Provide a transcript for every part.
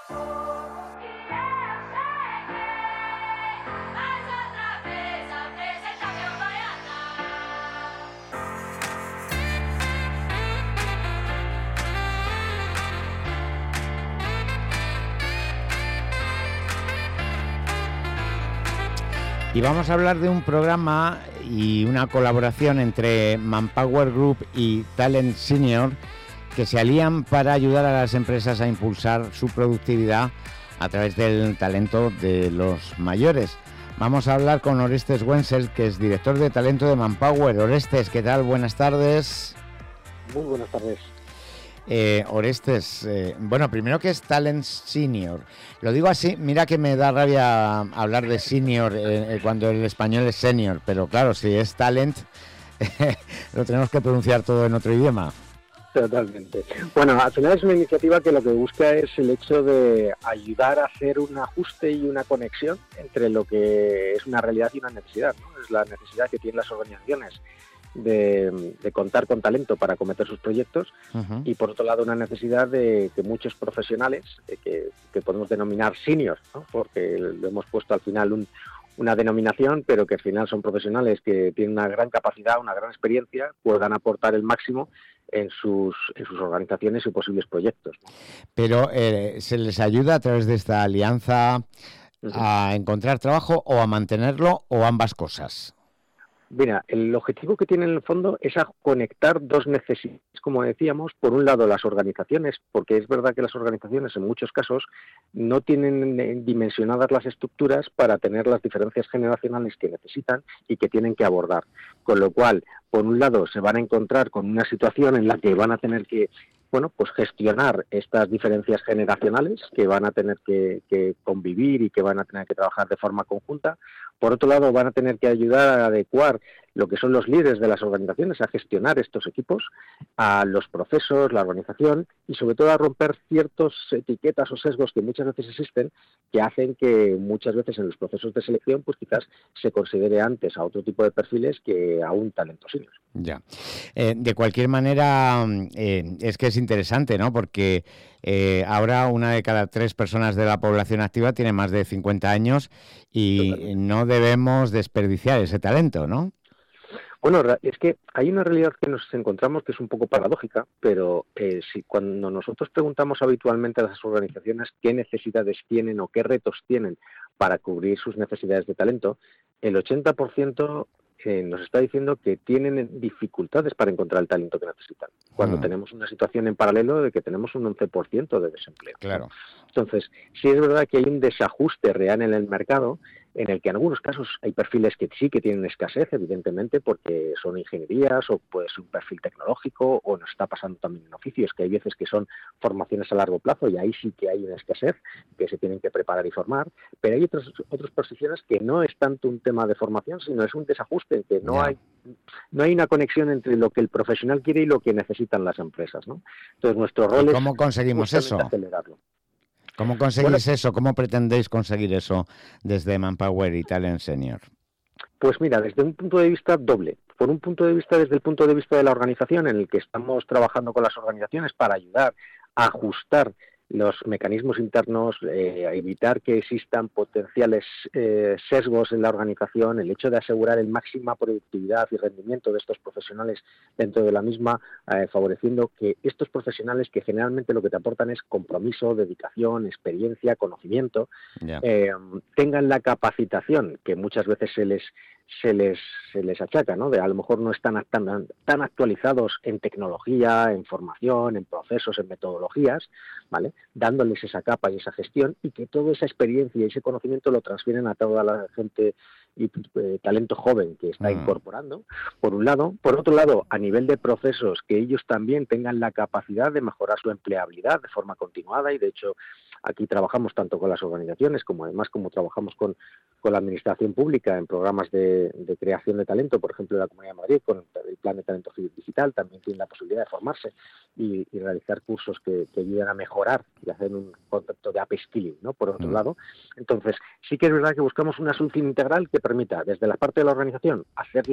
Y vamos a hablar de un programa y una colaboración entre Manpower Group y Talent Senior que se alían para ayudar a las empresas a impulsar su productividad a través del talento de los mayores. Vamos a hablar con Orestes Wenzel, que es director de talento de Manpower. Orestes, ¿qué tal? Buenas tardes. Muy buenas tardes. Orestes, bueno, primero, ¿qué es Talent Senior? Lo digo así, mira que me da rabia hablar de senior cuando el español es senior, pero claro, si es talent, lo tenemos que pronunciar todo en otro idioma. Totalmente. Bueno, al final es una iniciativa que lo que busca es el hecho de ayudar a hacer un ajuste y una conexión entre lo que es una realidad y una necesidad, ¿no? Es la necesidad que tienen las organizaciones de contar con talento para acometer sus proyectos, y por otro lado una necesidad de que muchos profesionales que podemos denominar seniors, ¿no? Porque lo hemos puesto al final una denominación, pero que al final son profesionales que tienen una gran capacidad, una gran experiencia, puedan aportar el máximo en sus organizaciones y posibles proyectos, ¿no? Pero ¿se les ayuda a través de esta alianza a encontrar trabajo o a mantenerlo, o ambas cosas? Mira, el objetivo que tiene en el fondo es a conectar dos necesidades, como decíamos. Por un lado, las organizaciones, porque es verdad que las organizaciones en muchos casos no tienen dimensionadas las estructuras para tener las diferencias generacionales que necesitan y que tienen que abordar. Con lo cual, por un lado, se van a encontrar con una situación en la que van a tener que gestionar estas diferencias generacionales, que van a tener que convivir y que van a tener que trabajar de forma conjunta. Por otro lado, van a tener que ayudar a adecuar lo que son los líderes de las organizaciones a gestionar estos equipos, a los procesos, la organización, y sobre todo a romper ciertas etiquetas o sesgos que muchas veces existen, que hacen que muchas veces en los procesos de selección pues quizás se considere antes a otro tipo de perfiles que a un talento senior. Ya. De cualquier manera, es que es interesante, ¿no? Porque ahora 1 de cada 3 personas de la población activa tiene más de 50 años y Totalmente. No debemos desperdiciar ese talento, ¿no? Bueno, es que hay una realidad que nos encontramos que es un poco paradójica, pero si cuando nosotros preguntamos habitualmente a las organizaciones qué necesidades tienen o qué retos tienen para cubrir sus necesidades de talento, el 80% nos está diciendo que tienen dificultades para encontrar el talento que necesitan, cuando tenemos una situación en paralelo de que tenemos un 11% de desempleo. Claro. Entonces, sí es verdad que hay un desajuste real en el mercado, en el que en algunos casos hay perfiles que sí que tienen escasez, evidentemente, porque son ingenierías o puede ser un perfil tecnológico, o nos está pasando también en oficios, que hay veces que son formaciones a largo plazo y ahí sí que hay una escasez que se tienen que preparar y formar, pero hay otras posiciones que no es tanto un tema de formación, sino es un desajuste, en que no hay una conexión entre lo que el profesional quiere y lo que necesitan las empresas, ¿no? Entonces nuestro rol es ¿Cómo conseguimos eso? acelerarlo. ¿Cómo conseguís eso? ¿Cómo pretendéis conseguir eso desde Manpower y Talent Senior? Pues mira, desde un punto de vista doble. Por un punto de vista, desde el punto de vista de la organización, en el que estamos trabajando con las organizaciones para ayudar a ajustar los mecanismos internos, a evitar que existan potenciales sesgos en la organización, el hecho de asegurar el máxima productividad y rendimiento de estos profesionales dentro de la misma, favoreciendo que estos profesionales, que generalmente lo que te aportan es compromiso, dedicación, experiencia, conocimiento, tengan la capacitación que muchas veces se les achaca, ¿no? De a lo mejor no están tan actualizados en tecnología, en formación, en procesos, en metodologías, ¿vale? Dándoles esa capa y esa gestión, y que toda esa experiencia y ese conocimiento lo transfieren a toda la gente y talento joven que está incorporando, por un lado. Por otro lado, a nivel de procesos, que ellos también tengan la capacidad de mejorar su empleabilidad de forma continuada, y de hecho aquí trabajamos tanto con las organizaciones como además como trabajamos con la administración pública en programas de creación de talento, por ejemplo, en la Comunidad de Madrid, con el Plan de Talento Digital, también tienen la posibilidad de formarse y realizar cursos que ayudan a mejorar y hacer un concepto de upskilling, ¿no? Por otro lado. Entonces, sí que es verdad que buscamos una solución integral que permita, desde la parte de la organización, hacerlo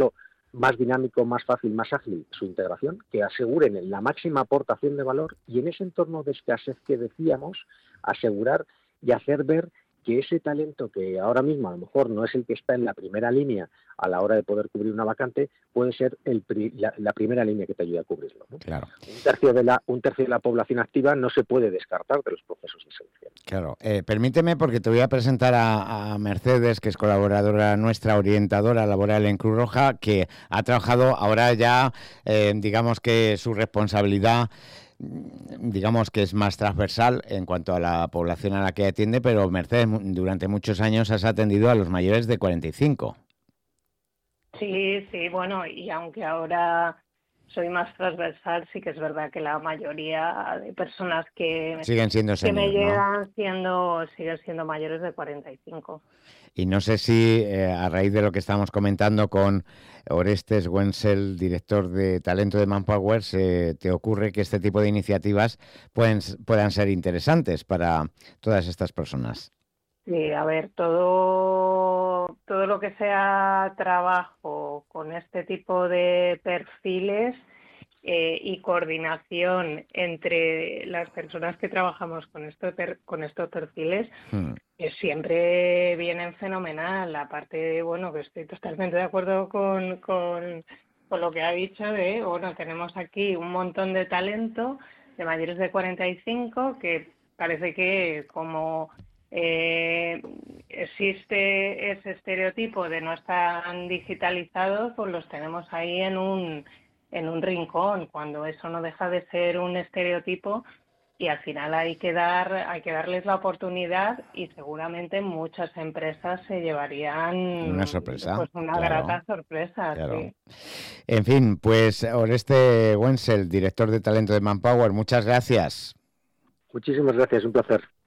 más dinámico, más fácil, más ágil su integración, que aseguren la máxima aportación de valor y en ese entorno de escasez que decíamos, asegurar y hacer ver que ese talento que ahora mismo a lo mejor no es el que está en la primera línea a la hora de poder cubrir una vacante, puede ser la primera línea que te ayude a cubrirlo, ¿no? Claro. Un tercio de la población activa no se puede descartar de los procesos de selección. Claro. Permíteme, porque te voy a presentar a Mercedes, que es colaboradora nuestra, orientadora laboral en Cruz Roja, que ha trabajado ahora ya, digamos que su responsabilidad, digamos que es más transversal en cuanto a la población a la que atiende, pero Mercedes, durante muchos años has atendido a los mayores de 45. Sí, bueno, y aunque ahora soy más transversal, sí que es verdad que la mayoría de personas que siguen siendo seniors, me llegan siguen siendo mayores de 45. Y no sé si a raíz de lo que estamos comentando con Orestes Wenzel, director de talento de Manpower, te ocurre que este tipo de iniciativas puedan ser interesantes para todas estas personas. Sí, a ver, todo lo que sea trabajo con este tipo de perfiles y coordinación entre las personas que trabajamos con estos perfiles siempre vienen fenomenal. Aparte, bueno, que estoy totalmente de acuerdo con lo que ha dicho de, bueno, tenemos aquí un montón de talento de mayores de 45 que parece que como existe ese estereotipo de no estar digitalizados, pues los tenemos ahí en un rincón, cuando eso no deja de ser un estereotipo y al final hay que darles la oportunidad y seguramente muchas empresas se llevarían una sorpresa, pues una grata sorpresa. Claro. Sí. En fin, pues Oreste Wenzel, director de talento de Manpower, muchas gracias. Muchísimas gracias, un placer.